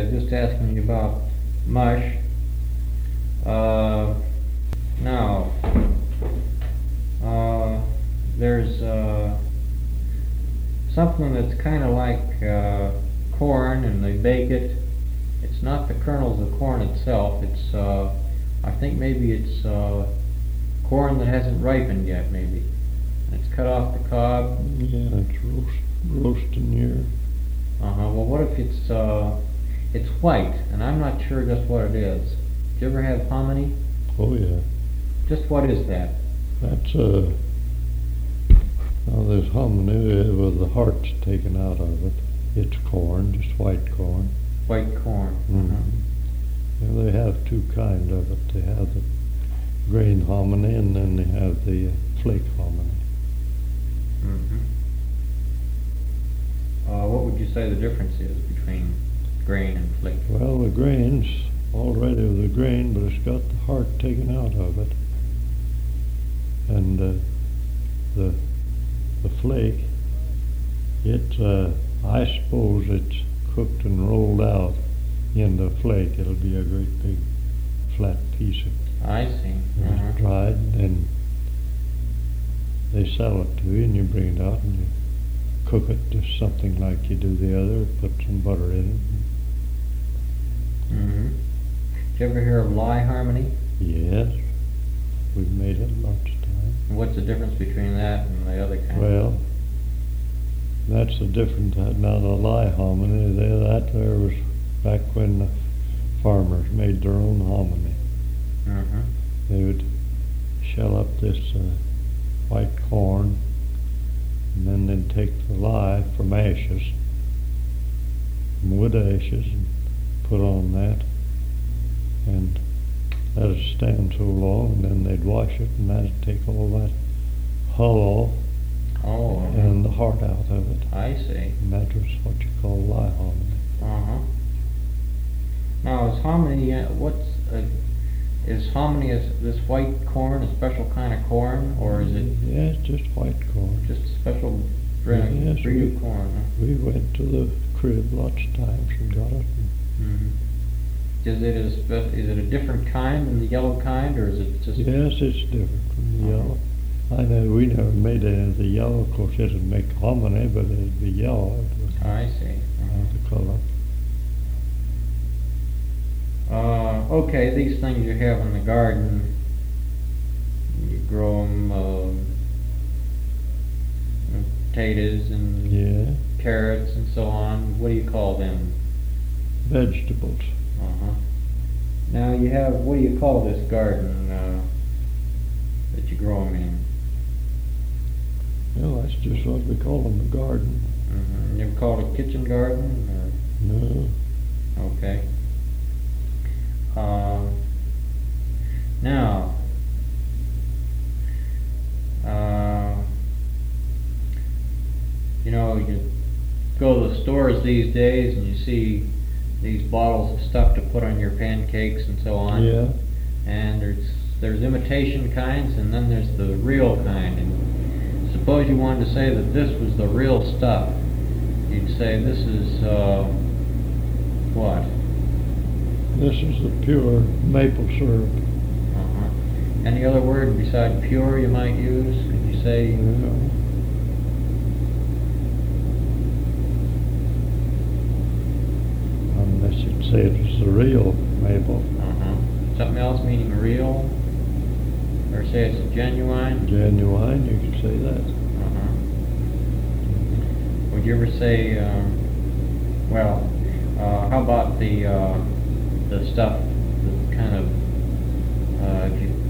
just asking you about mush. Now, there's something that's kind of like corn, and they bake it. It's not the kernels of corn itself. It's I think maybe it's corn that hasn't ripened yet, maybe. And it's cut off the cob. Yeah, it's roasting here. Well, what if it's white, and I'm not sure just what it is. Did you ever have hominy? Oh yeah. Just what is that? That's now there's hominy with the heart's taken out of it. It's corn, just white corn. White corn. And they have two kinds of it. They have the grain hominy, and then they have the flake hominy. What would you say the difference is between grain and flake? Well, the grain's already the grain, but it's got the heart taken out of it. And the flake, it's I suppose it's cooked and rolled out in the flake. It'll be a great big flat piece of I see. it's dried, and they sell it to you, and you bring it out and you cook it just something like you do the other. Put some butter in Did you ever hear of lye harmony? it. Yes, we've made it lots of times. And what's the difference between that and the other kind? Well, that's the difference. Now the lye hominy, that there was back when the farmers made their own hominy. They would shell up this white corn, and then they'd take the lye from ashes, from wood ashes, and put on that, and let it stand so long, and then they'd wash it, and that'd take all that hull off and the heart out of it. I see. And that was what you call lye hominy. Now, is hominy, is hominy this white corn a special kind of corn, or is it Yeah, it's just white corn. just a special breed of corn? We went to the crib lots of times and got it. Is it a different kind than the yellow kind, or is it just? Yes, it's different from the yellow. I know we never made any of the yellow. Of course, it'd make hominy, but it'd be yellow. It was I see. the color. Okay, these things you have in the garden, you grow them, potatoes and carrots and so on. What do you call them? Vegetables. Now you have, what do you call this garden that you grow them in? Well, that's just what we call them, a garden. You ever call it a kitchen garden? Or? No. Okay. Now, you know, you go to the stores these days and you see these bottles of stuff to put on your pancakes and so on. Yeah. And there's imitation kinds, and then there's the real kind. And suppose you wanted to say that this was the real stuff. You'd say this is what? This is the pure maple syrup. Any other word besides pure you might use? Could you say? Unless you'd say it was the real maple. Something else meaning real? Or say it's genuine? Genuine, you could say that. Would you ever say, how about the stuff that kind of, if you